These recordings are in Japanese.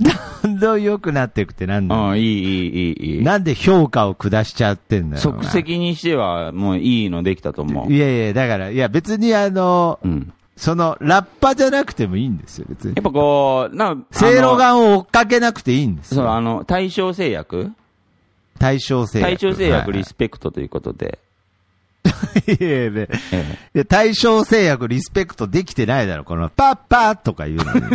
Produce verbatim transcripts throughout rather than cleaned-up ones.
どんどん良くなっていくってなんだよ。 うん、いい、いい、いい、いい。 なんで評価を下しちゃってんだよ。 即席にしては、もういいのできたと思う。 いやいや、だから、いや別にあの、うん、その、ラッパじゃなくてもいいんですよ、別に。 やっぱこう、なんか、 せいろがんを追っかけなくていいんですよ。 そう、あの、対象製薬対象製薬。 対象製薬リスペクトということで。 いやいや、ねええ、いや対象製薬リスペクトできてないだろ、このパッパーとか言うのに。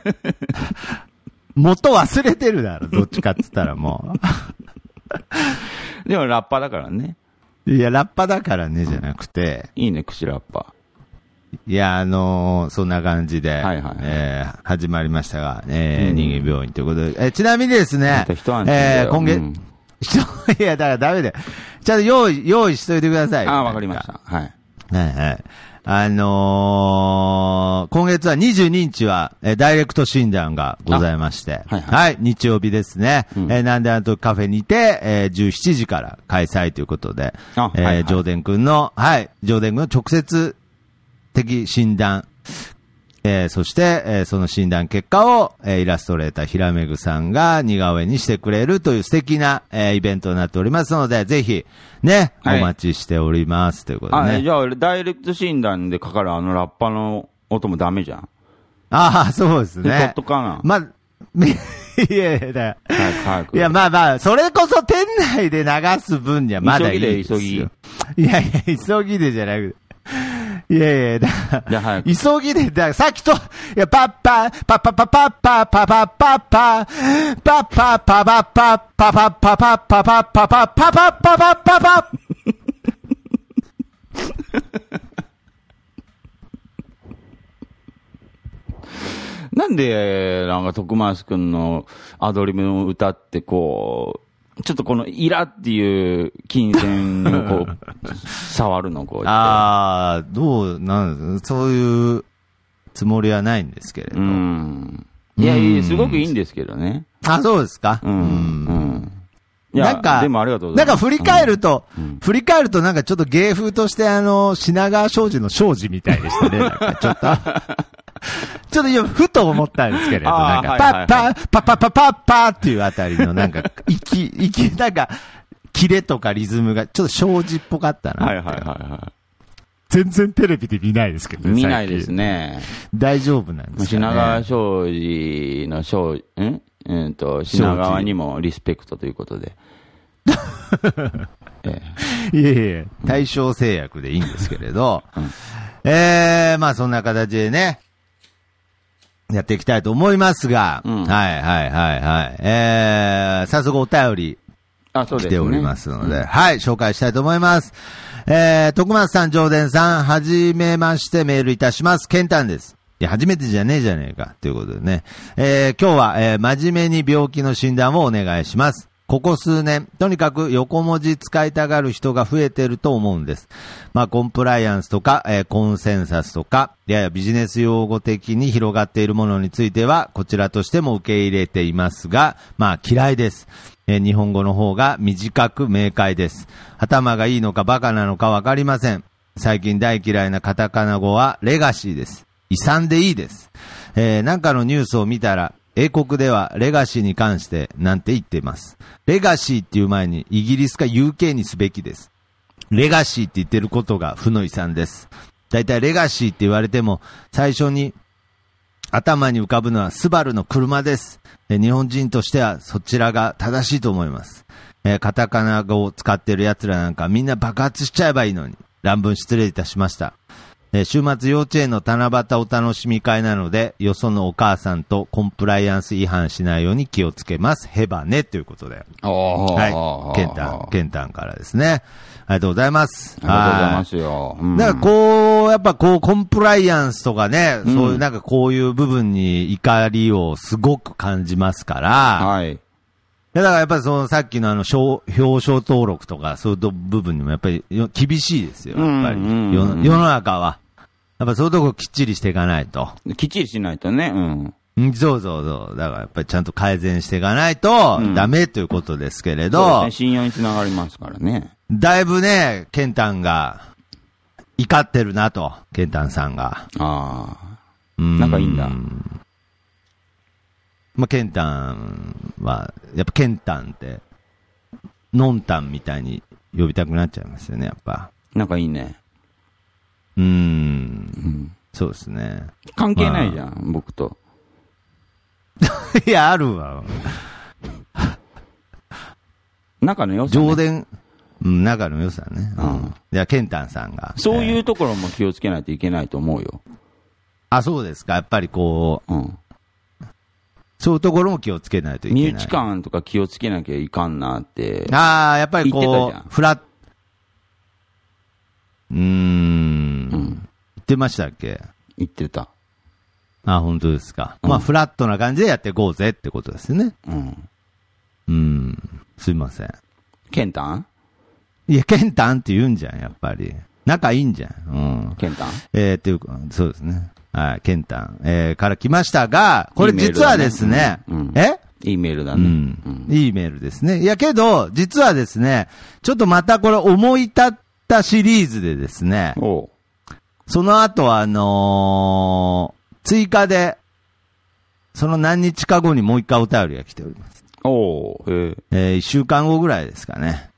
元忘れてるだろ、どっちかっつったらもう。でもラッパだからね。 いや、ラッパだからね、じゃなくて。 いいね、口ラッパ。 いや、あのー、そんな感じで、はいはい、えー、始まりましたが、えー、うん、人間病院ということで、えー、ちなみにですね、えー、今月、うん、いや、だからダメだよ。ちゃんと用意、用意しといてください。 ああ、わかりました。はい。 はいはい。あのー、今月はにじゅうににちは、えー、ダイレクト診断がございまして、はい、はい、はい、日曜日ですね。うん、えー、なんであのとカフェにて、えー、じゅうしちじから開催ということで、あえー、はいはい、ジョーデン君の、はい、ジョーデン君の直接的診断、えー、そして、えー、その診断結果を、えー、イラストレーターひらめぐさんが似顔絵にしてくれるという素敵な、えー、イベントになっておりますので、ぜひ、ね、はい、お待ちしております。ということでね。 あ、じゃあ、ダイレクト診断でかかるあのラッパの音もダメじゃん。 ああ、そうですね。 取っとかな。 ま、いやいや、だいや、まあまあ、それこそ店内で流す分にはまだいいですよ。急ぎで、急ぎ。いやいや、急ぎでじゃなくて。いやいや、だから急ぎで、ださっきと、いや、パッパ、パッパパパッパ、パパパッパ、パッパパパパッパ、パパパパパパパパパパパパパパなんで、なんか、徳松くんのアドリブの歌って、こう、ちょっとこのイラっていう金銭をこう、触るの、こう。 ああ、どう、なんそういうつもりはないんですけれど。うん。 いや、いい、すごくいいんですけどね。 あ、そうですか。 うん。うん。 いや、なんか、 でもありがとうございます。 なんか振り返ると、うん、振り返るとなんかちょっと芸風としてあの、品川庄司の庄司みたいでしたね。なんかちょっと。ちょっと今、ふと思ったんですけれど、なんか、パッパー、パッパッパッパッパーっていうあたりのなんか、息、息、なんか、キレとかリズムがちょっと庄司っぽかったな。 はいはいはいはい。 全然テレビで見ないですけどね。見ないですね。 大丈夫なんですかね。 品川庄司の庄、んうんと、品川にもリスペクトということで。 ええ、いえいえ、対象製薬でいいんですけれど、うん、えー、まあそんな形でね、やっていきたいと思いますが、うん、はいはいはいはい。えー、早速お便り来ておりますので、でね、うん、はい、紹介したいと思います。えー、徳松さん、上田さん、はじめましてメールいたします。ケンタンです。いや、初めてじゃねえじゃねえか。ということでね。えー、今日は、えー、真面目に病気の診断をお願いします。ここ数年、とにかく横文字使いたがる人が増えてると思うんです。まあ、コンプライアンスとか、えー、コンセンサスとか、ややビジネス用語的に広がっているものについては、こちらとしても受け入れていますが、まあ、嫌いです。えー、日本語の方が短く明快です。頭がいいのかバカなのかわかりません。最近大嫌いなカタカナ語はレガシーです。遺産でいいです。えー、なんかのニュースを見たら、英国ではレガシーに関してなんて言っています。レガシーっていう前にイギリスか ユーケー にすべきです。レガシーって言ってることが負の遺産です。だいたいレガシーって言われても最初に頭に浮かぶのはスバルの車です。日本人としてはそちらが正しいと思います。えー、カタカナ語を使ってる奴らなんかみんな爆発しちゃえばいいのに。乱文失礼いたしました。えー、週末幼稚園の七夕お楽しみ会なので、よそのお母さんとコンプライアンス違反しないように気をつけます。ヘバねということで。はい。ケンタン、ケンタンからですね。ありがとうございます。 ありがとうございますよ。 うん、だからこう、やっぱこう、コンプライアンスとかね、うん、そういうなんかこういう部分に怒りをすごく感じますから、はい。だからやっぱりそのさっきのあの表彰登録とかそういう部分にもやっぱり厳しいですよ。やっぱり、うんうんうん、世の中は。やっぱそういうとこきっちりしていかないと。 きっちりしないとね。 うん。そうそうそう。だからやっぱりちゃんと改善していかないとダメということですけれど。うん、そうですね。信用につながりますからね。 だいぶね、ケンタンが怒ってるなと。ケンタンさんが。 ああ。仲いいんだ。 まあ、ケンタンは、やっぱケンタンって、ノンタンみたいに呼びたくなっちゃいますよね、やっぱ。 なんかいいね。 うーん。うんうんそうですね。 関係ないじゃん、まあ、僕と。 いや、あるわ。 仲の良さ、ね。 上田、うん、仲の良さね。 うん。 うん、じゃあ、ケンタンさんが。 そういうところも気をつけないといけないと思うよ。 えー、あ、そうですか。やっぱりこう、 うん。 そういうところも気をつけないといけない。 身内感とか気をつけなきゃいかんなって。 ああ、やっぱりこう、フラッ、うーん。うん。言ってましたっけ？ 言ってた。 あ、本当ですか。 うん、 まあ、フラットな感じでやっていこうぜってことですね。 うん。 うん。すいません。 ケンタン？ いや、ケンタンって言うんじゃん、やっぱり。仲いいんじゃん。うん。 ケンタン？ えー、っていうか、そうですね。はい、ケンタン、えー、から来ましたが、これ実はですね、 いいメールだね。うん、 えいいメールだね。 うん。いいメールですね。いやけど、実はですね、ちょっとまたこれ思い立ったシリーズでですね、 おその後あのー、追加で、その何日か後にもう一回お便りが来ております。 おー、へえー、一週間後ぐらいですかね。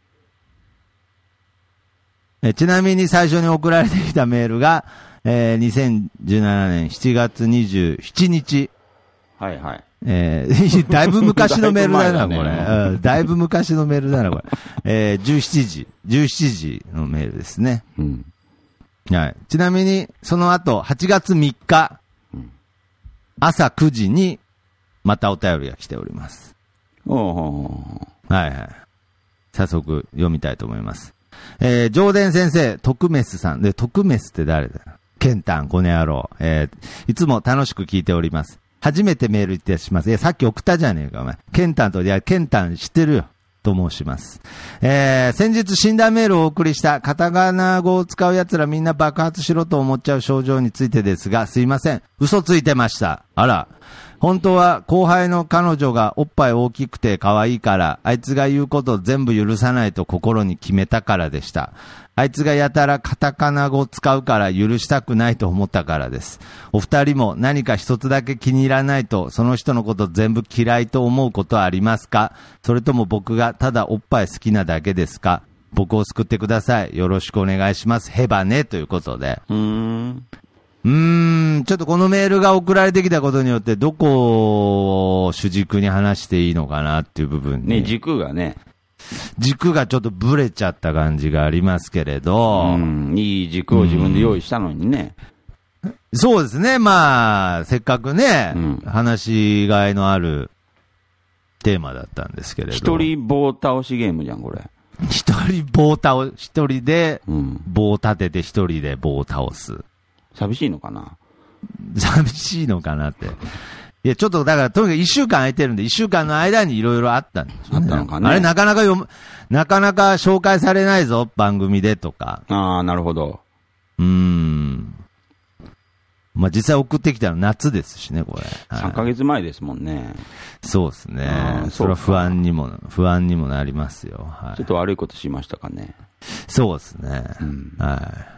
えー、ちなみに最初に送られてきたメールが、えー、にせんじゅうななねんしちがつにじゅうしちにち。 はいはい。 えー、だいぶ昔のメールだな、 だいぶこれ、 ねうん。だいぶ昔のメールだな、これ。えー、じゅうしちじ、じゅうしちじのメールですね。 うん。 はい。ちなみに、その後、はちがつみっか、うん、朝くじに、またお便りが来ております。 おー。 はいはい。早速、読みたいと思います。えー、上田先生、徳メスさん。で、徳メスって誰だよ。ケンタン、この野郎。えー、いつも楽しく聞いております。初めてメールいたします。いや、さっき送ったじゃねえか、お前。ケンタンと、いや、ケンタン知ってるよ。と申します。えー、先日診断メールをお送りしたカタカナ語を使う奴らみんな爆発しろと思っちゃう症状についてですが、すいません。嘘ついてました。あら。本当は後輩の彼女がおっぱい大きくて可愛いから、あいつが言うこと全部許さないと心に決めたからでした。あいつがやたらカタカナ語を使うから許したくないと思ったからです。お二人も何か一つだけ気に入らないとその人のこと全部嫌いと思うことはありますか？それとも僕がただおっぱい好きなだけですか？僕を救ってください。よろしくお願いします。ヘバねということで。 うーん。 うーん、ちょっとこのメールが送られてきたことによってどこを主軸に話していいのかなっていう部分に。 ね、軸がね。 軸がちょっとブレちゃった感じがありますけれど。 うん、いい軸を自分で用意したのにね。 そうですね。まあ、せっかくね、 うん、 話しがいのあるテーマだったんですけれど。 一人棒倒しゲームじゃん、これ。 一人棒倒、一人で棒立てて一人で棒を倒す。 寂しいのかな？ 寂しいのかなって。いや、ちょっとだから、とにかく一週間空いてるんで、一週間の間にいろいろあったんですよね。 あったのかね。 あれなかなか読む、なかなか紹介されないぞ、番組でとか。 ああ、なるほど。 うーん。まあ、実際送ってきたの夏ですしね、これ。 はい、さんかげつまえですもんね。 そうですね。それは不安にも、不安にもなりますよ。はい、 ちょっと悪いことしましたかね。 そうですね。 うん、 はい。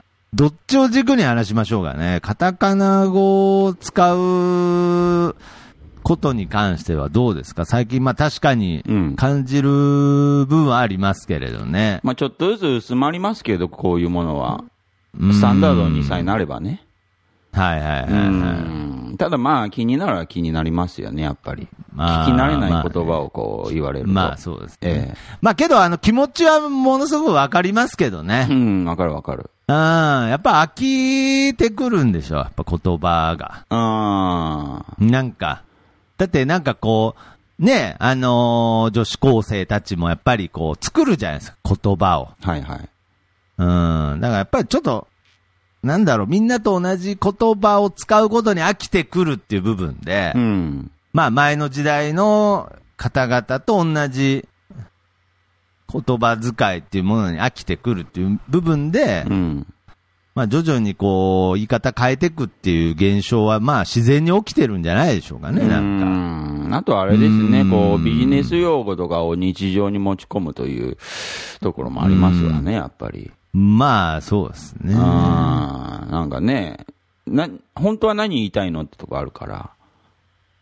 どっちを軸に話しましょうかね。カタカナ語を使うことに関してはどうですか？最近、まあ確かに感じる部分はありますけれどね。 うん、まあちょっとずつ薄まりますけど、こういうものは。スタンダードにさえなればね。 はいはいはい、はい、 うん。ただまあ気になるは気になりますよね、やっぱり。聞き慣れない言葉をこう言われると。 まあそうですね。 ええ、 まあけどあの気持ちはものすごくわかりますけどね。 うん、わかるわかる。 うん、やっぱ飽きてくるんでしょ、やっぱ言葉が。 ああ。 なんか、だってなんかこう、ね、あのー、女子高生たちもやっぱりこう作るじゃないですか、言葉を。 はいはい。 うん、だからやっぱりちょっと、なんだろう、みんなと同じ言葉を使うことに飽きてくるっていう部分で、 うん、 まあ前の時代の方々と同じ言葉遣いっていうものに飽きてくるっていう部分で、 うん、 まあ徐々にこう言い方変えていくっていう現象はまあ自然に起きてるんじゃないでしょうかね、なんか。あとあれですね、こうビジネス用語とかを日常に持ち込むというところもありますわね、やっぱり。 まあそうですね。 ああ、なんかね、な、本当は何言いたいのってとこあるから。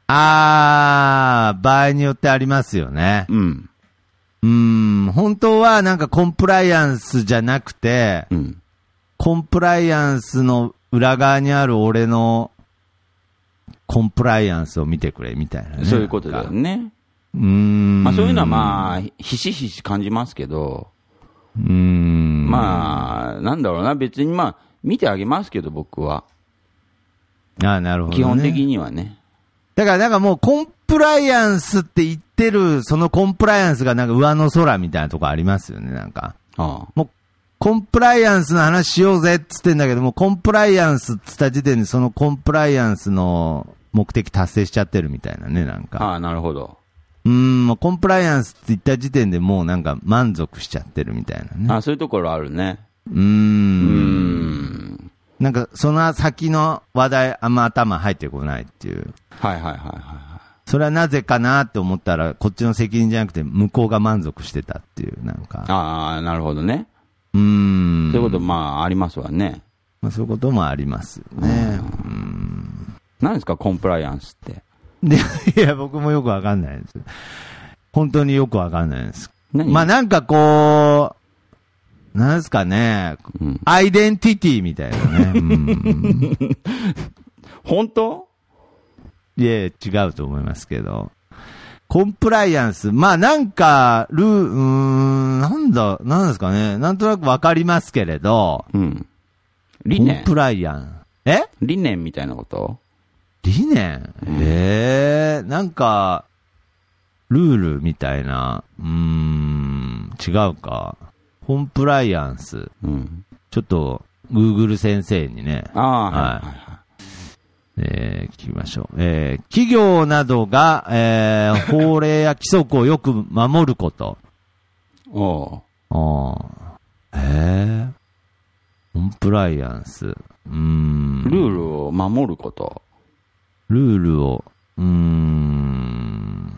あー、場合によってありますよね。 うん。 うーん、本当はなんかコンプライアンスじゃなくて、 うん。 コンプライアンスの裏側にある俺のコンプライアンスを見てくれみたいなね。 そういうことだよね。 うーん。 まあそういうのはまあ、ひしひし感じますけど、 うーん。 まあ、なんだろうな、別にまあ、見てあげますけど、僕は。 ああ、なるほど、ね。 基本的にはね。 だからなんかもうコンプライアンスって言ってる、そのコンプライアンスがなんか上の空みたいなとこありますよね、なんか。 ああ。 もう、コンプライアンスの話しようぜっつってんだけども、コンプライアンスっつった時点でそのコンプライアンスの目的達成しちゃってるみたいなね、なんか。 ああ、なるほど。 うーん、もうコンプライアンスって言った時点でもうなんか満足しちゃってるみたいなね。 ああ、そういうところあるね。 うーん。 うーん。 なんかその先の話題あんま頭入ってこないっていう。 はいはいはいはそれはなぜかなって思ったら、こっちの責任じゃなくて向こうが満足してたっていう、なんか。 い。ああ、なるほどね。 うーん。 そういうこと、まあ、ありますわね。 まあ、そういうこともありますよね。うん。 何ですか、コンプライアンスって。 で、いや、僕もよくわかんないです。本当によくわかんないです。 何まあなんかこう、なんですかね、 うん、 アイデンティティみたいなね。うん、 本当？ いや、違うと思いますけど。コンプライアンス。まあなんか、ルー、うーん、なんだ、なんですかね。なんとなくわかりますけれど。 うん。理コン念プライアンス。え理念みたいなこと？ 理念、うん、ええー、なんか、ルールみたいな。うーん、違うか。コンプライアンス。 うん。 ちょっと、Google 先生にね。 ああ、 はい。 はいはいはい。 えー、聞きましょう。えー、企業などが、えー、法令や規則をよく守ること。 おう。 ああ。えー、コンプライアンス。うーん。 ルールを守ること。 ルールを、うーん。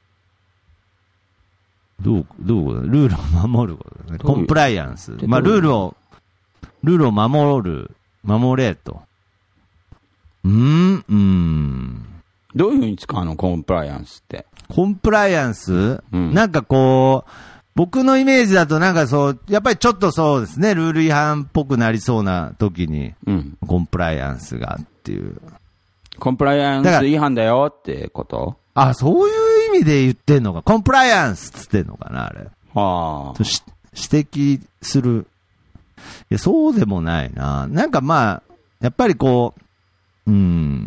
どう、どういうことだ？ルールを守ることね。コンプライアンス。まあ、ルールを、ルールを守る、守れと。うーん、うーん。 どういうふうに使うの？コンプライアンスって。 コンプライアンス、 うん、 なんかこう、僕のイメージだとなんかそう、やっぱりちょっとそうですね、ルール違反っぽくなりそうな時に、うん、コンプライアンスがっていう。 コンプライアンス違反だよってこと？ あ、そういう意味で言ってんのか。コンプライアンスっつってんのかな、あれ。 はあ。 指摘する。いや、そうでもないな。なんかまあ、やっぱりこう、うん、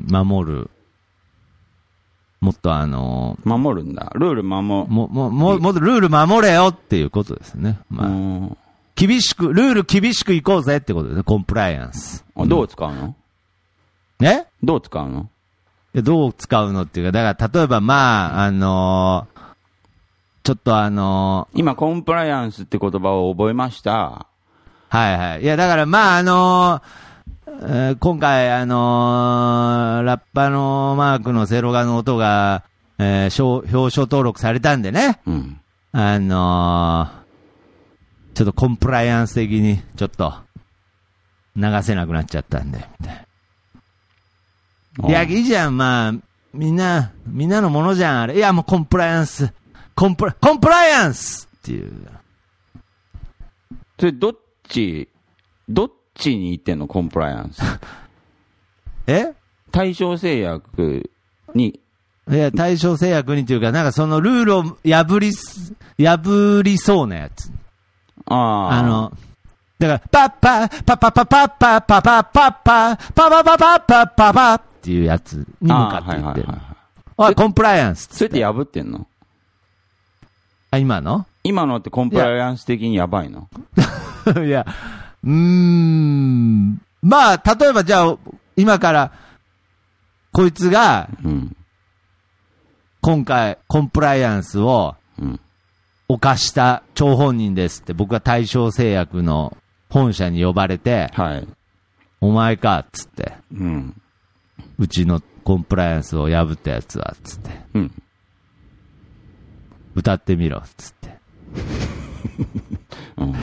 守る。もっとあのー、守るんだ。ルール守る。 も、も、も、もっとルール守れよっていうことですね。まあ、厳しく、ルール厳しくいこうぜってことですね。コンプライアンス。 あ、どう使うの？ え？ どう使うの？ どう使うのっていうか、だから例えばまあ、あのー、ちょっとあのー、今コンプライアンスって言葉を覚えました。 はいはい。いやだからまああのーえー、今回あのー、ラッパのマークのセロガの音が、えー、表彰登録されたんでね。 うん。 あのー、ちょっとコンプライアンス的にちょっと流せなくなっちゃったんで、みたいな。いや、いいじゃん、まあ、みんな、みんなのものじゃん、あれ。いや、もうコンプライアンス。コンプラ、コンプライアンスっていう。 それ、どっち、どっちに言ってんの、コンプライアンス。 え？ 対象製薬に。 いや、対象製薬にっていうか、なんかそのルールを破り、破りそうなやつ。 ああ。 あの、だから、パッパ、パパパパパパパパパパパパパパパパパっていうやつに向かって言ってる。おい、コンプライアンス。 それって破ってんの？ あ、今の？ 今のってコンプライアンス的にやばいの？ いや、うーん。まあ、例えばじゃあ、今から、こいつが、うん、今回、コンプライアンスを、犯した張本人ですって、僕は大正製薬の本社に呼ばれて、はい、お前かっつって、うん、うちのコンプライアンスを破ったやつはっつって、うん、歌ってみろっつって、うん、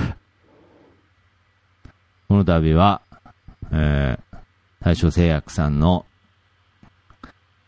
この度は、えー、大正製薬さんの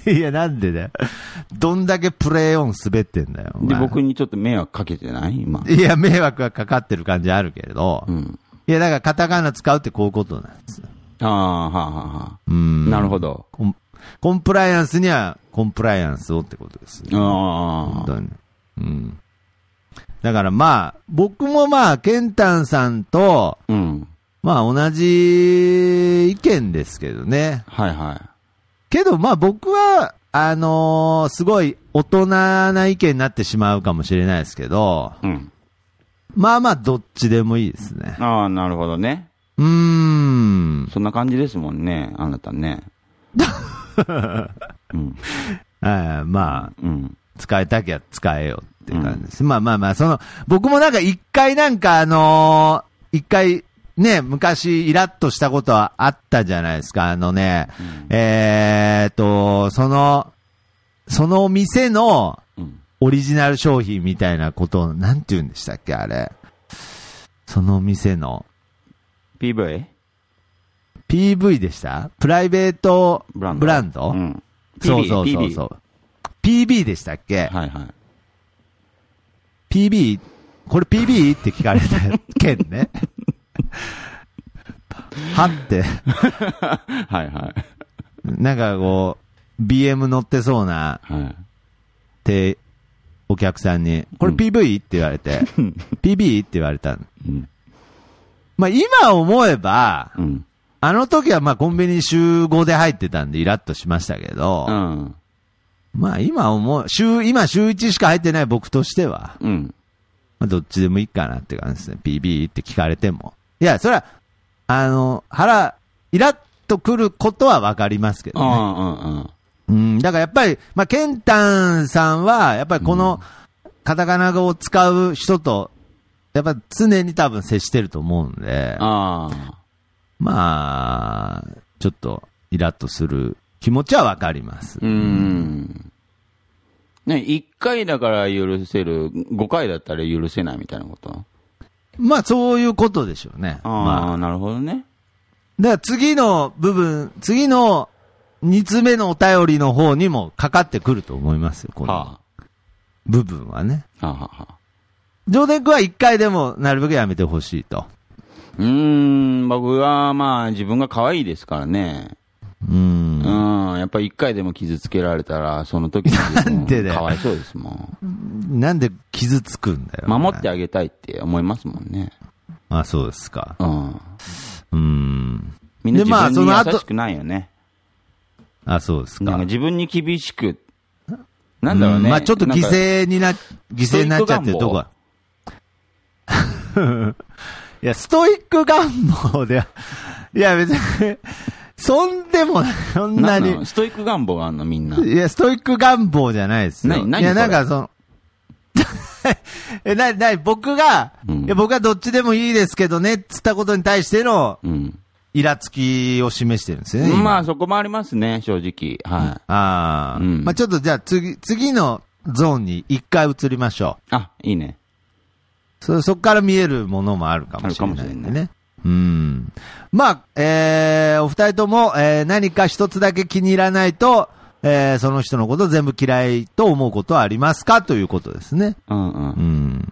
いや、なんでだよ。どんだけプレイオン滑ってんだよ。 で、僕にちょっと迷惑かけてない今。 いや、迷惑がかかってる感じあるけれど。 うん。 いや、だからカタカナ使うってこういうことなんです。 ああ、はあ、はあ、はあ。 うん。 なるほど。 コン、コンプライアンスにはコンプライアンスをってことです。 ああ。 本当に。うん。だからまあ、僕もまあ、ケンタンさんと、 うん。 まあ同じ意見ですけどね。 はいはい。 けどまあ僕は、あのー、すごい大人な意見になってしまうかもしれないですけど、 うん。 まあまあどっちでもいいですね。 ああ、なるほどね。 うーん。 そんな感じですもんね、あなたね。うん。 あまあ、 うん。 使えたきゃ使えよっていう感じです。うん、まあまあまあ、その、僕もなんか一回なんかあのー、一回、ね、昔イラッとしたことはあったじゃないですか。あのね、うん、えーっと、その、その店のオリジナル商品みたいなことを、なんて言うんでしたっけ、あれ。その店の。 ピーブイ？ ピーブイ でしたプライベートブランド、ブランド、うん、そうそうそうそう。ピービー でしたっけ。 はいはい。 ピービー、これ ピービー って聞かれた件ね。はって。 はいはい。 なんかこう、ビーエム 乗ってそうな、はい、て、お客さんに、これ ピーブイ って言われて、うん、ピービー って言われたの。うん、まあ今思えば、うん、あの時はまあコンビニ週ごで入ってたんでイラッとしましたけど、うん、まあ今思う、週、今週いちしか入ってない僕としては、うん、まあどっちでもいいかなって感じですね。ピービー って聞かれても。いや、それは、あの、腹、イラッとくることはわかりますけどね。うんうんうんうん、だからやっぱり、まあ、ケンタンさんは、やっぱりこの、カタカナ語を使う人と、やっぱ常に多分接してると思うんで、あまあ、ちょっと、イラッとする気持ちはわかります。 うん。ね、いっかいだから許せる、ごかいだったら許せないみたいなこと？ まあ、そういうことでしょうね。 ああ、 まあ、 なるほどね。 だから次の部分、次の、二つ目のお便りの方にもかかってくると思いますよ、この部分はね。はあはあ、ジョーデン君は一回でもなるべくやめてほしいと。 うーん、僕はまあ自分が可愛いですからね。うーん。うん、やっぱり一回でも傷つけられたら、その時なんでだよ。 かわいそうですもん。なんで傷つくんだよ。 守ってあげたいって思いますもんね。 あ、そうですか。うん。うーん。 みんな自分に優しくないよね。 あ、そうですか。 なんか自分に厳しく、なんだろうね。 まあちょっと犠牲にな、犠牲になっちゃってるとこは。いや、ストイック願望では、いや別に、そんでも、そんなに。 ストイック願望があんのみんな。 いや、ストイック願望じゃないですよ。 何、何いや、なんかその、え、な、な、僕が、うん、いや、僕はどっちでもいいですけどね、つったことに対しての、うんイラつきを示してるんですよね。 まあそこもありますね、正直。はい。ああ。うん、まあちょっとじゃあ次、次のゾーンに一回移りましょう。あ、いいね。 そ、そこから見えるものもあるかもしれないんでね。うん。まあ、えー、お二人とも、えー、何か一つだけ気に入らないと、えー、その人のこと全部嫌いと思うことはありますかということですね。うんうん。うん。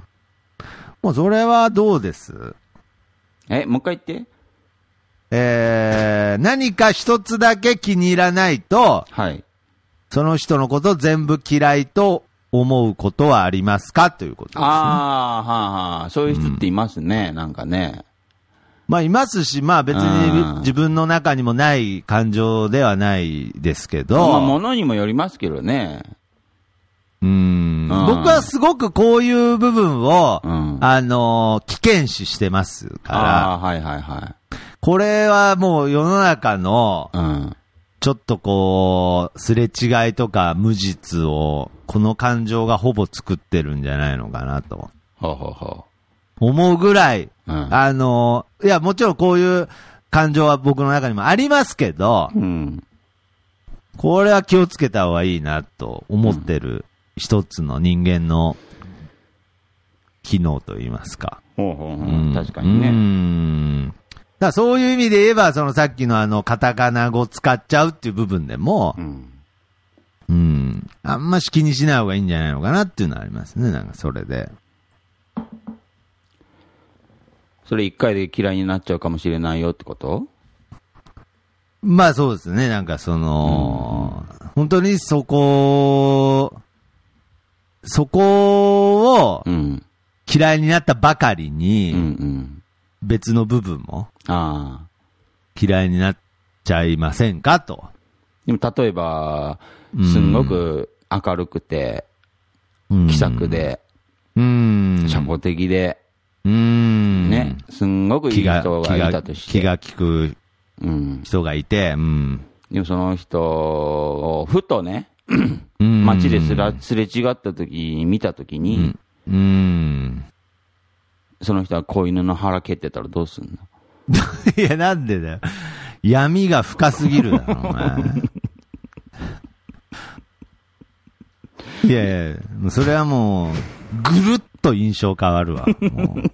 もうそれはどうです？ え、もう一回言って。 えー、何か一つだけ気に入らないと、はい。その人のこと全部嫌いと思うことはありますかということですね。ああ、はあはあ。そういう人っていますね、うん、なんかね。 まあいますし、まあ別に自分の中にもない感情ではないですけど。 まあ物にもよりますけどね。 うーん。僕はすごくこういう部分を、うん、あのー、危険視してますから。ああ、はいはいはい。これはもう世の中の、ちょっとこう、すれ違いとか無実を、この感情がほぼ作ってるんじゃないのかなと。ほうほうほう。思うぐらい、うん、あの、いや、もちろんこういう感情は僕の中にもありますけど、うん、これは気をつけた方がいいなと思ってる一つの人間の機能といいますか。 ほうほうほう、うん、確かにね。うんだからそういう意味で言えば、そのさっきのあの、カタカナ語使っちゃうっていう部分でも、うん、 うん。あんまし気にしない方がいいんじゃないのかなっていうのはありますね。なんかそれで。 それ一回で嫌いになっちゃうかもしれないよってこと？ まあそうですね。なんかその、うん、本当にそこ、そこを嫌いになったばかりに、うんうん、別の部分も嫌いになっちゃいませんかと。 でも例えば、すんごく明るくて、うん、気さくで、うん、社交的で、うん、ね、すんごくいい人がいたとして。 気が利く人がいて、うん、 でもその人をふとね、街ですらすれ違った時に見た時に、うん、うん、その人は子犬の腹蹴ってたらどうすんの？ いや、なんでだよ。闇が深すぎるだろ、お前。いやいや、それはもう、ぐるっと印象変わるわ。もう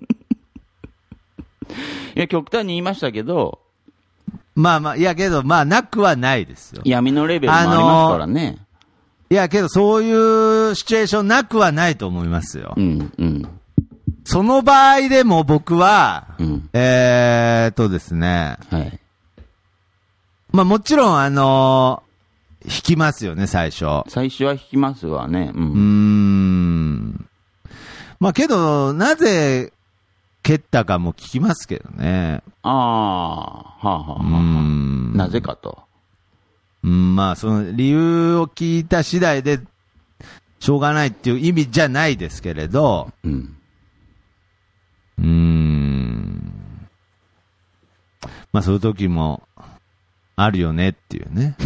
いや、極端に言いましたけど、 まあまあ、いやけど、まあ、なくはないですよ。 闇のレベルもありますからね。 いやけど、そういうシチュエーションなくはないと思いますよ。うんうん。その場合でも僕は、うん、えーっとですね。はい。まあもちろん、あのー、引きますよね、最初。 最初は引きますわね。うん。うーん。まあけど、なぜ、蹴ったかも聞きますけどね。 ああ、はあはあはあ。うん。なぜかと。 うん、まあその理由を聞いた次第で、しょうがないっていう意味じゃないですけれど、うん。うーん。まあそういう時も、あるよねっていうね。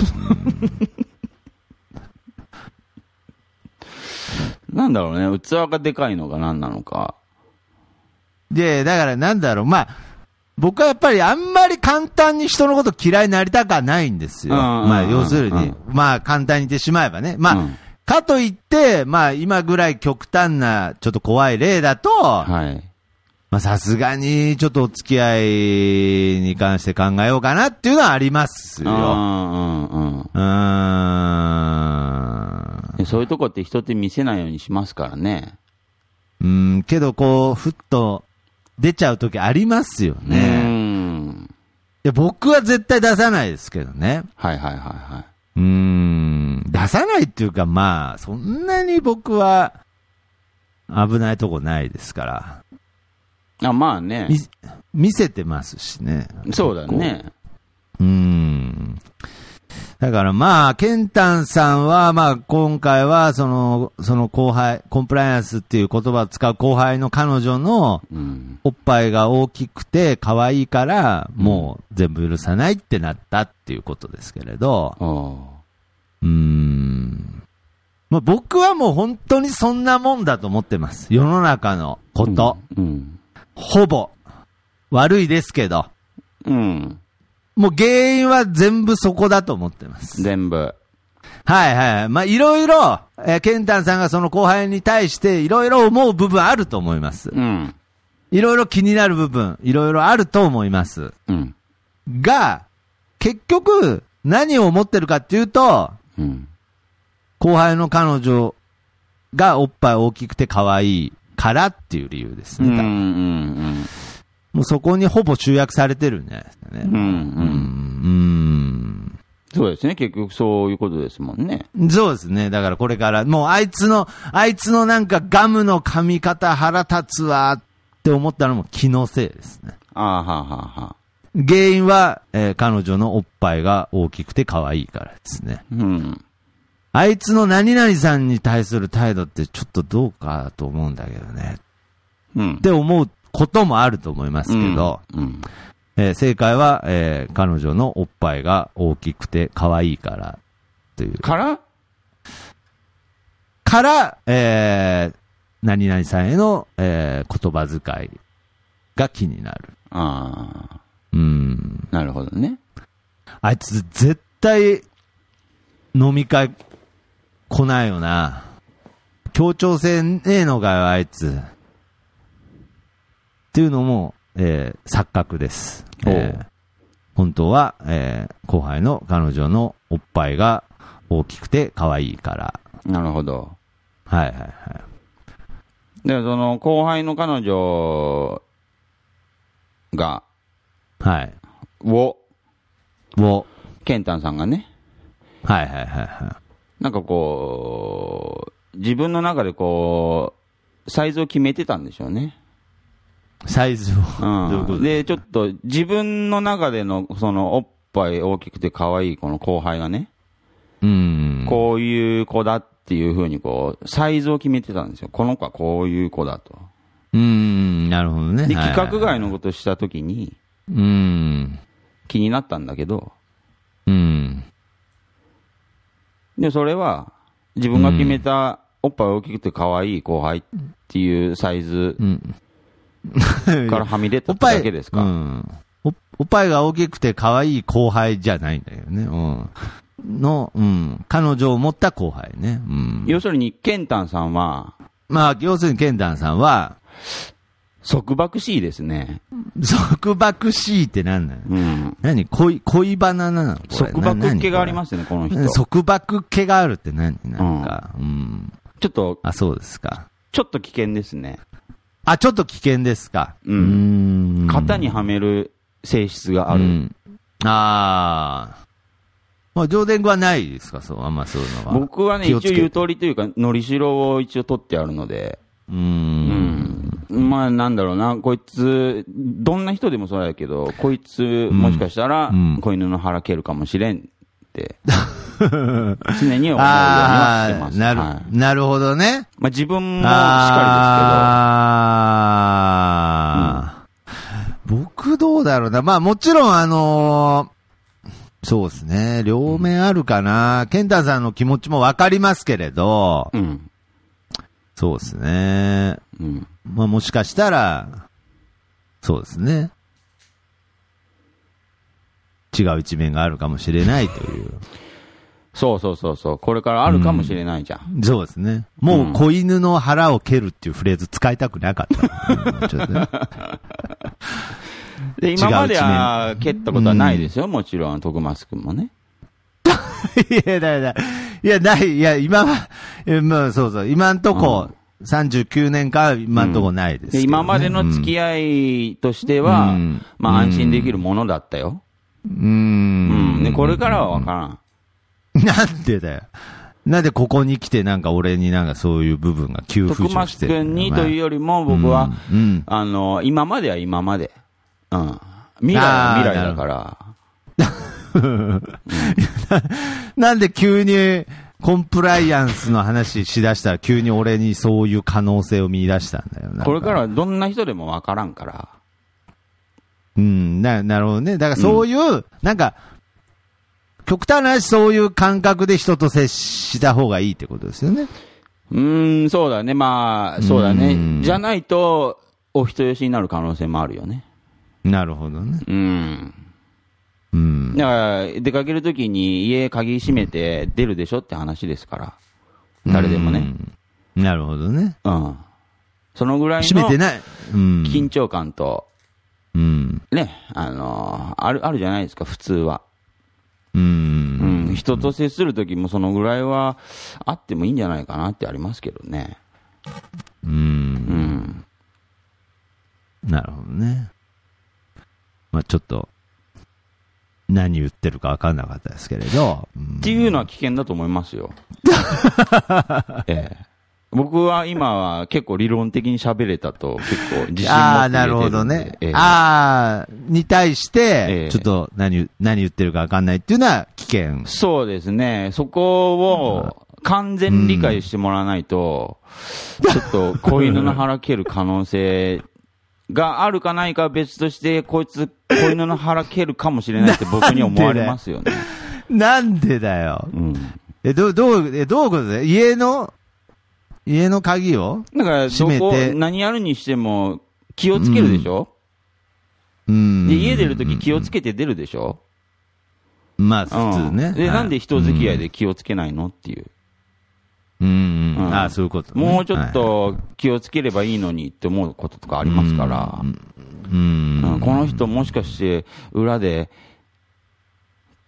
うん、なんだろうね、器がでかいのか何なのか。 で、だからなんだろう、まあ、僕はやっぱりあんまり簡単に人のこと嫌いになりたくはないんですよ。まあ要するに、まあ簡単に言ってしまえばね。まあ、うん、かといって、まあ今ぐらい極端なちょっと怖い例だと、はい。まあさすがにちょっとお付き合いに関して考えようかなっていうのはありますよ。うんうんうん。うーん。そういうとこって人って見せないようにしますからね。 うん、けどこう、ふっと出ちゃうときありますよね。うん。いや僕は絶対出さないですけどね。 はいはいはいはい。 うーん。出さないっていうかまあ、そんなに僕は危ないとこないですから。 あ、まあね。 見、見せてますしね。 そうだね。 うーん。だからまあ、ケンタンさんはまあ今回はその、その後輩、コンプライアンスっていう言葉を使う後輩の彼女のおっぱいが大きくて可愛いからもう全部許さないってなったっていうことですけれど、うーん。まあ僕はもう本当にそんなもんだと思ってます。世の中のこと。うんうん、ほぼ。悪いですけど。うん。もう原因は全部そこだと思ってます。 全部。 はいはい。まあいろいろ、えー、ケンタンさんがその後輩に対していろいろ思う部分あると思います。うん。いろいろ気になる部分、いろいろあると思います。うん。が、結局、何を思ってるかっていうと、うん。後輩の彼女がおっぱい大きくて可愛いからっていう理由ですね。うんうんうん。もうそこにほぼ集約されてるんじゃないですかね。うんうん。うん。 そうですね。結局そういうことですもんね。 そうですね。だからこれから、もうあいつの、あいつのなんかガムの噛み方腹立つわって思ったのも気のせいですね。 ああ、はあ、はあ、はあ。 原因は、えー、彼女のおっぱいが大きくて可愛いからですね。うん。あいつの何々さんに対する態度ってちょっとどうかと思うんだけどね。うん。って思うこともあると思いますけど、うんうんえー、正解は、えー、彼女のおっぱいが大きくて可愛いからという。 からから、えー、何々さんへの、えー、言葉遣いが気になる。ああ。 うん。なるほどね。 あいつ絶対飲み会来ないよな。協調性ねえのかよ、あいつ。っていうのも、えー、錯覚です。えー、本当は、えー、後輩の彼女のおっぱいが大きくて可愛いから。 なるほど。 はいはいはい。 で、その後輩の彼女が、 はい。 を、 を、 ケンタンさんがね、 はいはいはいはい。 なんかこう、自分の中でこう、サイズを決めてたんでしょうね。 サイズを。 うん。で、ちょっと自分の中での、その、おっぱい大きくて可愛いこの後輩がね、 うん。 こういう子だっていうふうにこう、サイズを決めてたんですよ。この子はこういう子だと。 うん、なるほどね。 で、規格外のことをしたときに、 うん。 気になったんだけど、 うん。 で、それは、自分が決めた、おっぱい大きくて可愛い後輩っていうサイズからはみ出ただけですか。 うん、お, おっぱいが大きくて可愛い後輩じゃないんだよね。うん。の、うん。彼女を持った後輩ね。うん。 要するに、ケンタンさんは、 まあ、要するにケンタンさんは、 束縛しいですね。 束縛しいって何なの、 うん、 何恋、恋バナなのこれ束縛気がありますね、この人。 束縛気があるって何なんか、うん、うん。 ちょっと、 あ、そうですか。 ちょっと危険ですね。 あ、ちょっと危険ですか。 うん。うーん型にはめる性質がある。うん、 ああ。まあ、上田君はないですか、そう、あんまそういうのは。 僕はね、一応言う通りというか、のりしろを一応取ってあるので。 うーん。 うん。まあ、なんだろうな、こいつ、どんな人でもそうだけど、こいつ、もしかしたら、子犬の腹蹴るかもしれんって。常に思うようにはしてます。 なる、はい、なるほどね。 まあ自分もしっかりですけど。うん、僕どうだろうな。まあもちろんあのー、そうですね。両面あるかな。うん、ケンタさんの気持ちもわかりますけれど。 うん、 そうですね。 うん、 まあもしかしたら、そうですね。違う一面があるかもしれないという。 そうそうそうそう。これからあるかもしれないじゃん。 うん、そうですね。もう子犬の腹を蹴るっていうフレーズ使いたくなかった。うん、ちょっとね、 で、今までは蹴ったことはないですよ。うん、もちろん、徳松くんもね。 いや、だいだいや、ない、いや、今は、まあ、そうそう、今んとこ、うん、さんじゅうきゅうねんから今んとこないです、ね、 うん、で。今までの付き合いとしては、うん、まあ安心できるものだったよ。 うん。 うん。で、これからはわからん。 なんでだよ。なんでここに来てなんか俺になんかそういう部分が急浮上してる。 徳松君にというよりも僕は、うんうん、あの、今までは今まで。うん。未来は未来だから。 うん、なんで急にコンプライアンスの話しだしたら急に俺にそういう可能性を見出したんだよな。 これからはどんな人でもわからんから。 うん、な、なるほどね。だからそういう、うん、なんか、極端な話、そういう感覚で人と接した方がいいってことですよね。 うーん、そうだね。まあ、そうだね。じゃないと、お人よしになる可能性もあるよね。 なるほどね。 うん。 うん。 だから、出かけるときに家鍵閉めて出るでしょって話ですから。誰でもね。 なるほどね。 うん。そのぐらいの閉めてない。 うん。緊張感と、 うん。 ね、あのー、ある、あるじゃないですか、普通は。 うん。 うん。人と接するときもそのぐらいはあってもいいんじゃないかなってありますけどね。 うん。うん。なるほどね。まあちょっと、何言ってるか分かんなかったですけれど。 うん、っていうのは危険だと思いますよ。ええ、僕は今は結構理論的に喋れたと結構自信持って言えてるんで。 ああ、なるほどね。ええ、ああ、に対して、ちょっと何、何言ってるか分かんないっていうのは危険。 そうですね。そこを完全理解してもらわないと、うん、ちょっと子犬の腹蹴る可能性があるかないかは別として、こいつ子犬の腹蹴るかもしれないって僕に思われますよね。 なんでだよ。うん、え、ど、どう、え、どういうことで家の、家の鍵をだから、そこ、何やるにしても気をつけるでしょ、 うん、 で、家出るとき気をつけて出るでしょ、 まあ、普通ね。 うん、で、はい、なんで人付き合いで気をつけないのっていう。 うん、うん、ああ、そういうこと、ね。 もうちょっと気をつければいいのにって思うこととかありますから。 うん。うん、 この人もしかして裏で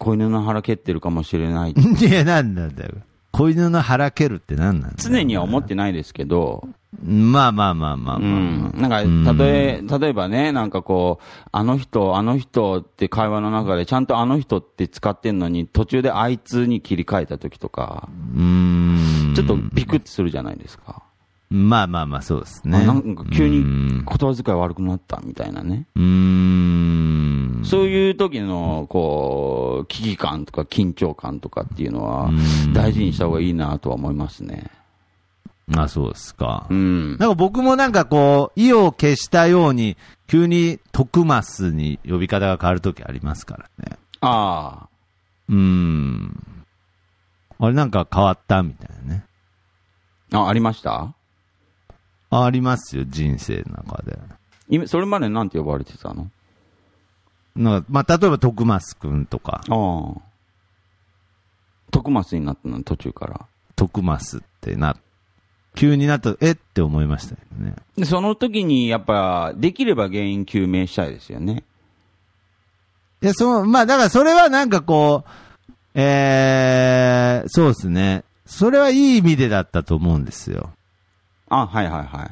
子犬の腹蹴ってるかもしれない。 いや、なんなんだよ。子犬の腹蹴るって何なんだよ。 常には思ってないですけど。 まあまあまあまあまあ、まあ。 うん。なんか、例え、例えばね、なんかこう、あの人、あの人って会話の中で、ちゃんとあの人って使ってんのに、途中であいつに切り替えた時とか、 うーん。 ちょっとビクッとするじゃないですか。 まあまあまあ、そうですね。 なんか急に言葉遣い悪くなったみたいなね。 うーん。 そういう時の、こう、危機感とか緊張感とかっていうのは、大事にした方がいいなとは思いますね。 あ、そうですか。 うん。 なんか僕もなんかこう、意を消したように、急に徳増に呼び方が変わる時ありますからね。 ああ。 うーん。あれなんか変わったみたいなね。 あ、ありました？ ありますよ、人生の中で。 今、それまでなんて呼ばれてたの？ なんかまあ、例えば徳増くんとか。 ああ。徳増になったの、途中から。 徳増ってな、急になった、えって思いましたよね。 でその時に、やっぱ、できれば原因究明したいですよね。 いや、そう、まあ、だからそれはなんかこう、えー、そうですね。それはいい意味でだったと思うんですよ。 あ、はいはいはい。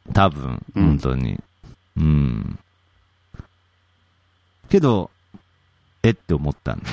多分、本当に。うん。うんけど、えって思ったんで。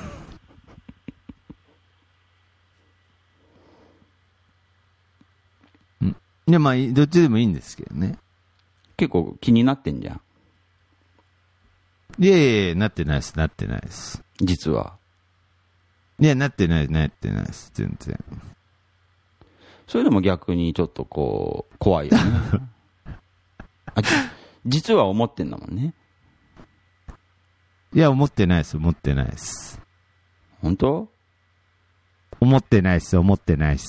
うん。いや、まあ、どっちでもいいんですけどね。 結構気になってんじゃん。 いやいやいや、なってないです、なってないです。 実は。 いや、なってない、なってないです、全然。 それでも逆にちょっとこう、怖いよね。あ、実は思ってんだもんね。 いや、思ってないです、思ってないです。 本当？ 思ってないです、思ってないです。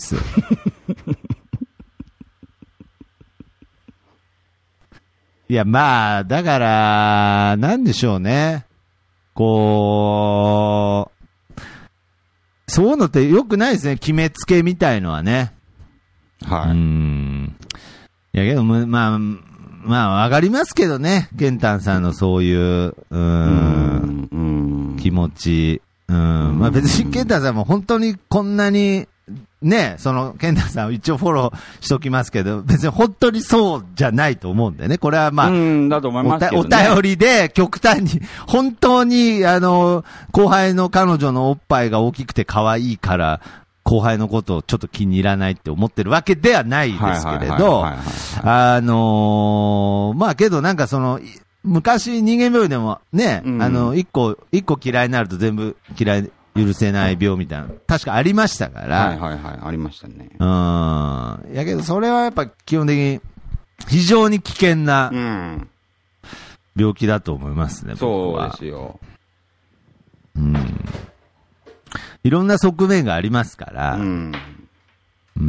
いや、まあ、だから、なんでしょうね。こう、そういうのって良くないですね、決めつけみたいのはね。 はい。 うーん。いやけど、まあ、まあ、わかりますけどね。ケンタンさんのそういう、うーん、うん気持ち。うん。まあ別にケンタンさんも本当にこんなに、ね、その、ケンタンさんを一応フォローしときますけど、別に本当にそうじゃないと思うんだよね。これはまあ、 うんだと思いますけどね。 お便りで極端に、本当に、あの、後輩の彼女のおっぱいが大きくて可愛いから、後輩のことをちょっと気に入らないって思ってるわけではないですけれど、あのー、まあけどなんかその、昔人間病院でもね、うん、あの、一個、一個嫌いになると全部嫌い、許せない病みたいな、確かありましたから。 はいはいはい、ありましたね。 うん。やけどそれはやっぱ基本的に非常に危険な病気だと思いますね、うん、 そうですよ。 うん。いろんな側面がありますから、うん。うん。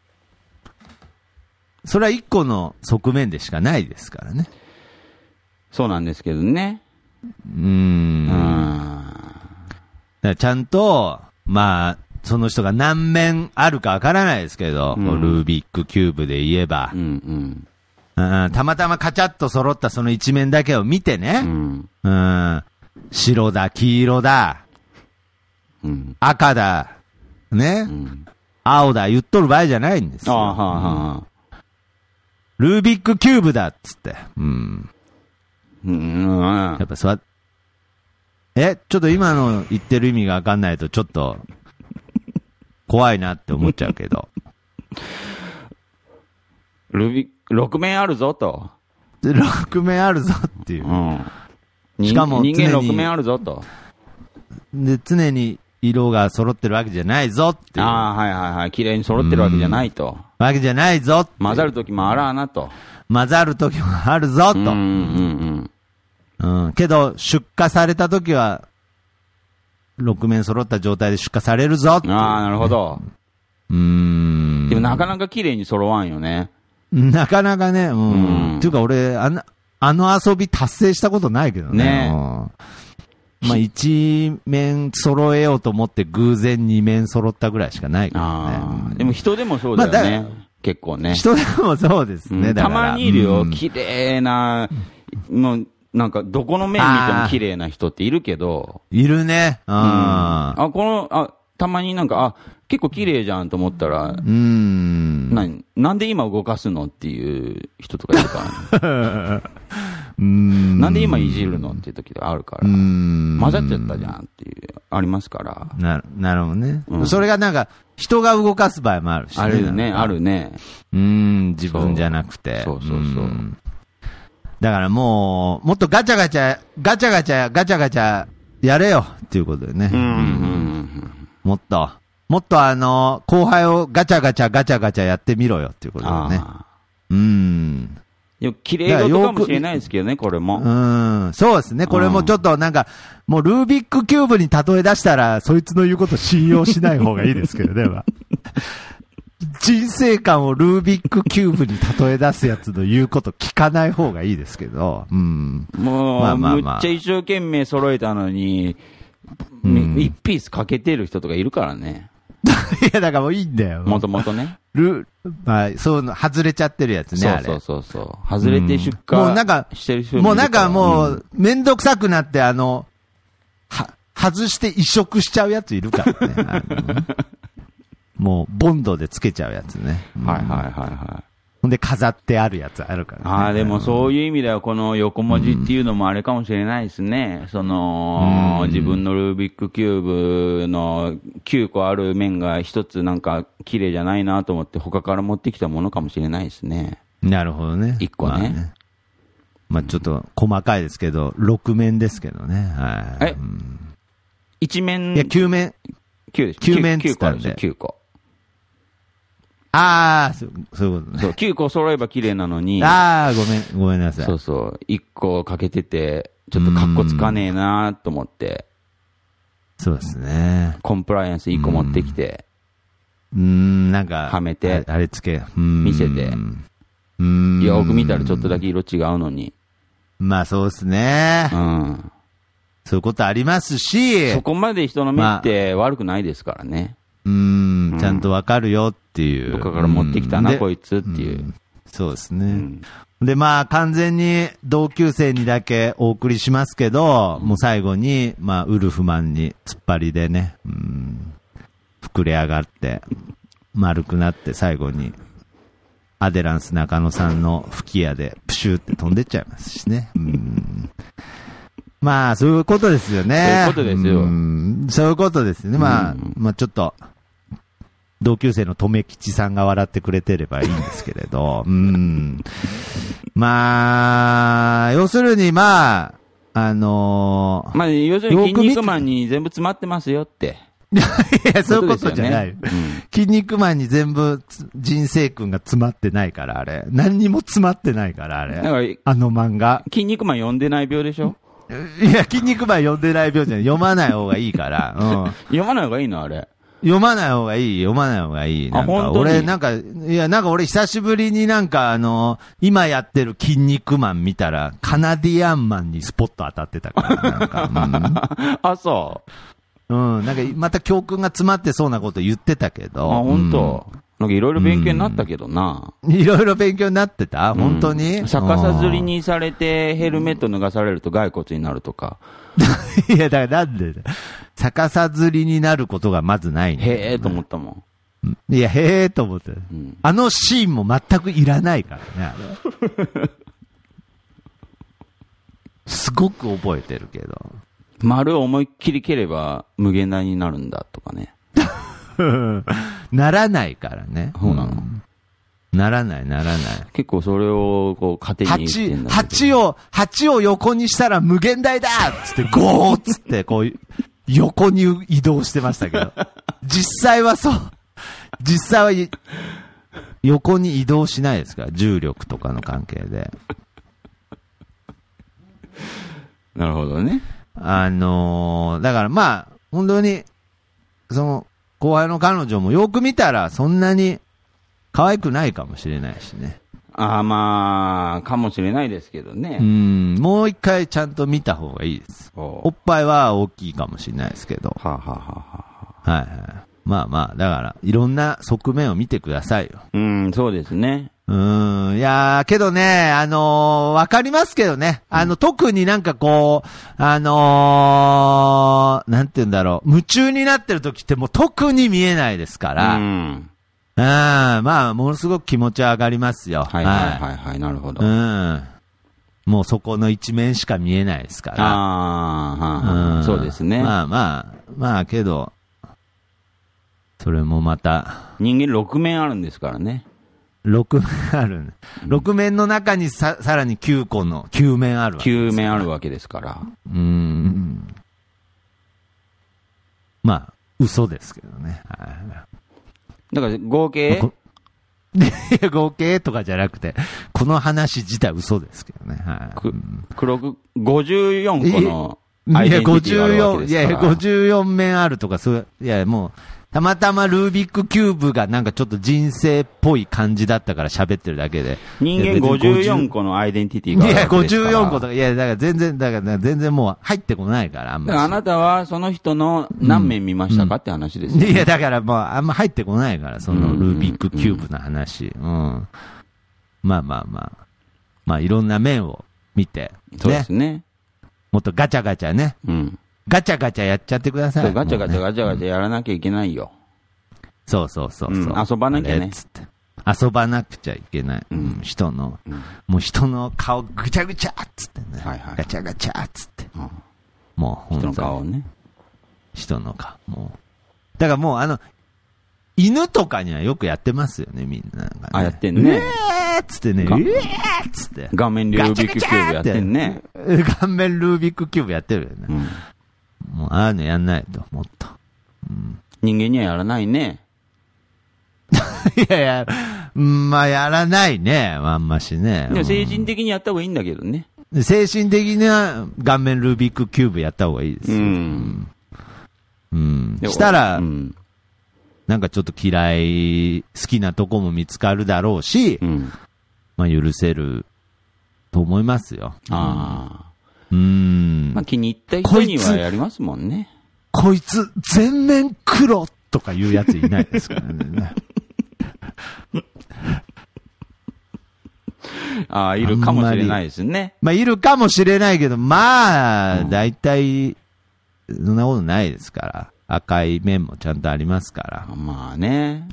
それは一個の側面でしかないですからね。 そうなんですけどね。 うーん。だからちゃんと、まあ、その人が何面あるかわからないですけど、うん、ルービックキューブで言えば、うんうんうん、たまたまカチャッと揃ったその一面だけを見てね、うんうん、白だ、黄色だ、うん、赤だ、ね、うん、青だ、言っとる場合じゃないんですよ。あははルービックキューブだっつって。うん。うん、やっぱそう、え、ちょっと今の言ってる意味がわかんないとちょっと怖いなって思っちゃうけど。 ルービック、ろく面あるぞと。 ろく面あるぞっていう。うん、 しかも人間ろく面あるぞと。 で、常に色が揃ってるわけじゃないぞっていう。 ああ、はいはいはい。綺麗に揃ってるわけじゃないと。 わけじゃないぞって。 混ざるときもあらあなと。 混ざるときもあるぞと。うんうんうん。うん。けど、出荷されたときは、ろく面揃った状態で出荷されるぞって、ね。 ああ、なるほど。 うーん。 でもなかなか綺麗に揃わんよね。 なかなかね、うん。うんっていうか俺、あの、あの遊び達成したことないけどね。ねまあ、一面揃えようと思って偶然二面揃ったぐらいしかないけどね。 あでも人でもそうだよね。まあ、結構ね。 人でもそうですね。 うん、たまにいるよ。綺麗な、もう、 なんか、どこの面見ても綺麗な人っているけど。 いるね。 うん。あ、この、あ、たまになんか、あ、結構綺麗じゃんと思ったら、 うーん。 な、なんで今動かすのっていう人とかいるからね。 うーん。 なんで今いじるのっていう時があるから。 うーん。 混ざっちゃったじゃんっていう、ありますから。 な、なるほどね、 うん。 それがなんか、人が動かす場合もあるしね。 あるね、あるね。 うーん、自分じゃなくて。 そうそうそうそう。 だからもう、もっとガチャガチャ、ガチャガチャ、ガチャガチャ、やれよっていうことでね。 うんうんうん、 もっと、もっとあの、後輩をガチャガチャ、ガチャガチャやってみろよっていうことでね。うん。 よ綺麗事かもしれないですけどね、これも。 うん。そうですね。これもちょっとなんか、もうルービックキューブに例え出したら、そいつの言うこと信用しない方がいいですけどね。まあ人生観をルービックキューブに例え出すやつの言うこと聞かない方がいいですけど。うん。 もう、まあまあまあ、むっちゃ一生懸命揃えたのに、うん、一ピース欠けてる人とかいるからね。 いや、だからもういいんだよ。 もともとね。 ルまあ、そういうの、外れちゃってるやつね、 そうあれ。 そうそうそう。外れて出荷、 うん、もうなんか、 してる人もうなんかもう、めんどくさくなって、あの、は、外して移植しちゃうやついるからね。あのもう、ボンドでつけちゃうやつね。 うん、はいはいはいはい。 ほんで飾ってあるやつあるから、ね。 ああ、でもそういう意味ではこの横文字っていうのもあれかもしれないですね。うん、その、自分のルービックキューブのきゅうこある面が一つなんか綺麗じゃないなと思って他から持ってきたものかもしれないですね。 なるほどね。 いっこね。まあね、 まあ、ちょっと細かいですけど、ろく面ですけどね。はい。 え、うん、いち面。 いや、きゅう面。 きゅうです。 きゅう面って言ったんで。 きゅうこ。 ああ、そう、そういうことね。 そう、きゅうこ揃えば綺麗なのに。 ああ、ごめん、ごめんなさい。 そうそう。いっこ欠けてて、ちょっとカッコつかねえなと思って。 そうですね。 コンプライアンスいっこ持ってきて。 うん、なんか。 はめて。 あれつけ。見せて。うん。よく見たらちょっとだけ色違うのに。 まあそうですね。 うん。 そういうことありますし。 そこまで人の目って悪くないですからね。 まあ、うん、ちゃんとわかるよっていう。 どっかから持ってきたな、こいつっていう。 そうですね。うんで、まあ、完全に同級生にだけお送りしますけど、もう最後に、まあ、ウルフマンに突っ張りでね、うん、膨れ上がって、丸くなって最後に、アデランス中野さんの吹き矢でプシューって飛んでっちゃいますしね。うん、まあ、そういうことですよね。 そういうことですよ。 うん、そういうことですね。まあ、まあ、ちょっと、同級生の留吉さんが笑ってくれてればいいんですけれど、うん。まあ、要するにまあ、あのー、 まあ、要するに筋肉マンに全部詰まってますよって。 いや、そういうことじゃない。 ね、 うん、筋肉マンに全部人生君が詰まってないから、あれ。何にも詰まってないから、あれ。 だからあの漫画。 筋肉マン読んでない病でしょ？ いや、筋肉マン読んでない病じゃない。読まない方がいいから。うん、 読まない方がいいのあれ。 読まない方がいい、読まない方がいい。なんか俺、なんか、いや、なんか俺久しぶりになんかあの、今やってる筋肉マン見たら、カナディアンマンにスポット当たってたから、なんか。 うん、あ、そう。 うん、なんかまた教訓が詰まってそうなこと言ってたけど。 あ、本当。うん、なんかいろいろ勉強になったけどな。 いろいろ勉強になってた、うん、本当に逆さずりにされてヘルメット脱がされると骸骨になるとか。 いや、だからなんで逆さずりになることがまずないんだよ、ね。 へえーと思ったもん。いや、へえーと思って、うん。あのシーンも全くいらないからね、あれ。すごく覚えてるけど。 丸を思いっきり蹴れば無限大になるんだとかね。 ならないからね。 そうなの。うん、 ならない、ならない。 結構それをこう糧に言ってんだけど。 8を、8を横にしたら無限大だっつって、ゴーっつって、こう、横に移動してましたけど。実際はそう。実際は横に移動しないですから、重力とかの関係で。 なるほどね。 あのー、だからまあ、本当に、その、後輩の彼女もよく見たら、そんなに可愛くないかもしれないしね。 ああ、まあ、かもしれないですけどね。 うん、もう一回ちゃんと見た方がいいです。おっぱいは大きいかもしれないですけど。 はあ、はあはあ、 はいはい。まあまあ、だから、いろんな側面を見てくださいよ。 うん、そうですね。 うーん、いやー、けどね、あのー、わかりますけどね。あの、特になんかこう、あのー、なんて言うんだろう、夢中になってる時ってもう特に見えないですから。 ううん。まあ、ものすごく気持ちは上がりますよ。 はいはいはいはい、なるほど。 うん。もうそこの一面しか見えないですから。 ああ、うん、そうですね。 まあまあ、まあけど、それもまた。 人間ろく面あるんですからね。 ろく面ある。ろく面の中にさ、さらにきゅうこの、きゅう面あるわけです。きゅう面あるわけですから。 うーん。まあ、嘘ですけどね。はい、 だから合計合計とかじゃなくて、この話自体嘘ですけどね。はい、 く黒くごじゅうよんこのアイデンティティがあるわけですから。 いや、ごじゅうよん面あるとか、そう、いや、もう、たまたまルービックキューブがなんかちょっと人生っぽい感じだったから喋ってるだけで。 人間ごじゅうよんこのアイデンティティがあるわけですから。 いや、ごじゅうよんことか、いや、だから全然、だから全然もう入ってこないから、あんまり。 あなたはその人の何面見ましたか、うん、って話ですよ、ね。 いや、だからもうあんま入ってこないから、そのルービックキューブの話。うん。うん、まあまあまあ。まあいろんな面を見て。ね、 そうですね。 もっとガチャガチャね。うん。ガチャガチャやっちゃってください。 そう、ガチャガチャガチャガチャやらなきゃいけないよ。 そうそうそうそう、うん、 遊ばなきゃね。 つって遊ばなくちゃいけない。うん、人の、うん、もう人の顔ぐちゃぐちゃっつってね。はいはい、ガチャガチャっつって。うん、もう人の顔ね。 人の顔。もう。だからもうあの、犬とかにはよくやってますよね、みんな、ね。 あ、やってんね。 うえーっつってね、うえーっつって。 顔面ルービックキューブやってんね。 顔面ルービックキューブやってるよね。うん、もうああいうのやんないと、もっと。 うん、人間にはやらないね。 いやいや、まあやらないね、あんましね。 でも精神的にやった方がいいんだけどね。 精神的には顔面ルービックキューブやった方がいいですよ。うん。うん。したら、うん、なんかちょっと嫌い、好きなとこも見つかるだろうし、うん、まあ許せると思いますよ。ああ。うん。 まあ気に入った人にはやりますもんね。 こいつ、全面黒とか言うやついないですからね。 ああ、いるかもしれないですね。 まあ、いるかもしれないけど、まあ、大体、そんなことないですから。赤い面もちゃんとありますから。 まあね。うん。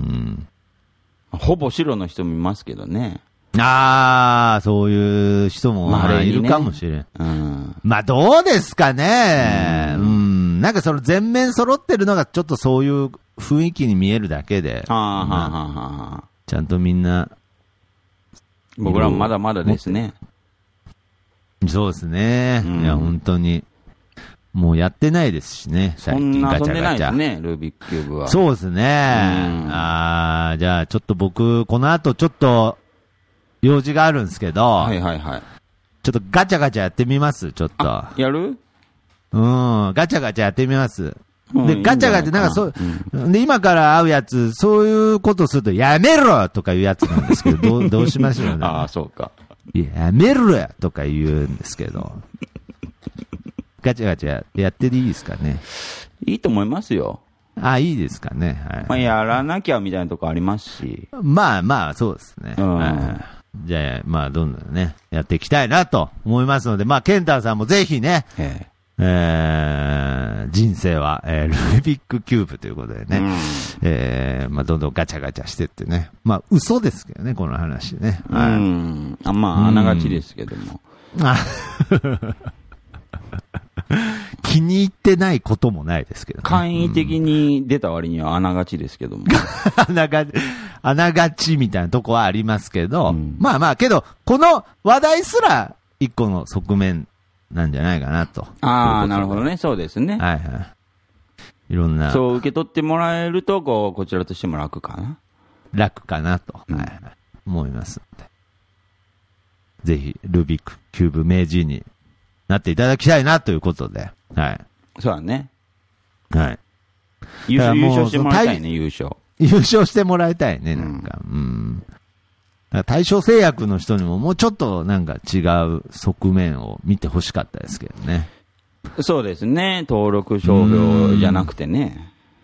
ほぼ白の人もいますけどね。 ああ、そういう人も、まあ、いるかもしれん。うん、まあ、どうですかね。うん、うん。なんかその全面揃ってるのがちょっとそういう雰囲気に見えるだけで。ああ、はあ、はあ。ちゃんとみんな。 僕らもまだまだですね。 そうですね。うん、いや、本当に。もうやってないですしね。 最近ガチャガチャ。そんな遊んでないですね、ルービックキューブは。 そうですね。うん、ああ、じゃあちょっと僕、この後ちょっと、用事があるんですけど。はいはいはい。ちょっとガチャガチャやってみますちょっと。 やる？ うん、ガチャガチャやってみます。で、ガチャガチャ、なんかそう、うん、で、今から会うやつ、そういうことすると、やめろとかいうやつなんですけど、どう、どうしましょうね。 ああ、そうか。 やめろやとか言うんですけど。ガチャガチャやってていいですかね。 いいと思いますよ。 あ、いいですかね。はい。 まあ、やらなきゃみたいなとこありますし。 まあまあ、そうですね。うん、はい、じゃあ、まあ、どんどんね、やっていきたいなと思いますので、まあ、ケンタさんもぜひね、ええー、人生は、えー、ルービックキューブということでね、うん、えー、まあ、どんどんガチャガチャしてってね、まあ、嘘ですけどね、この話ね。はい、うん。 あ、まあ、あながちですけども。あ気に入ってないこともないですけど、ね。 簡易的に出た割にはあながちですけども。 あながち、あながちみたいなとこはありますけど、うん、まあまあ、けど、この話題すら一個の側面なんじゃないかなと。 ああ、なるほどね。そうですね。はいはい。 いろんな。 そう受け取ってもらえると、こう、こちらとしても楽かな。 楽かなと、うん、はい、思いますので。ぜひ、ルービックキューブ名人になっていただきたいなということで。はい。 そうだね。 はい。 優勝、優勝してもらいたいね、優勝。 優勝してもらいたいね、なんか。うん。うん大正製薬の人にももうちょっとなんか違う側面を見てほしかったですけどね。 そうですね。登録商標じゃなくてね。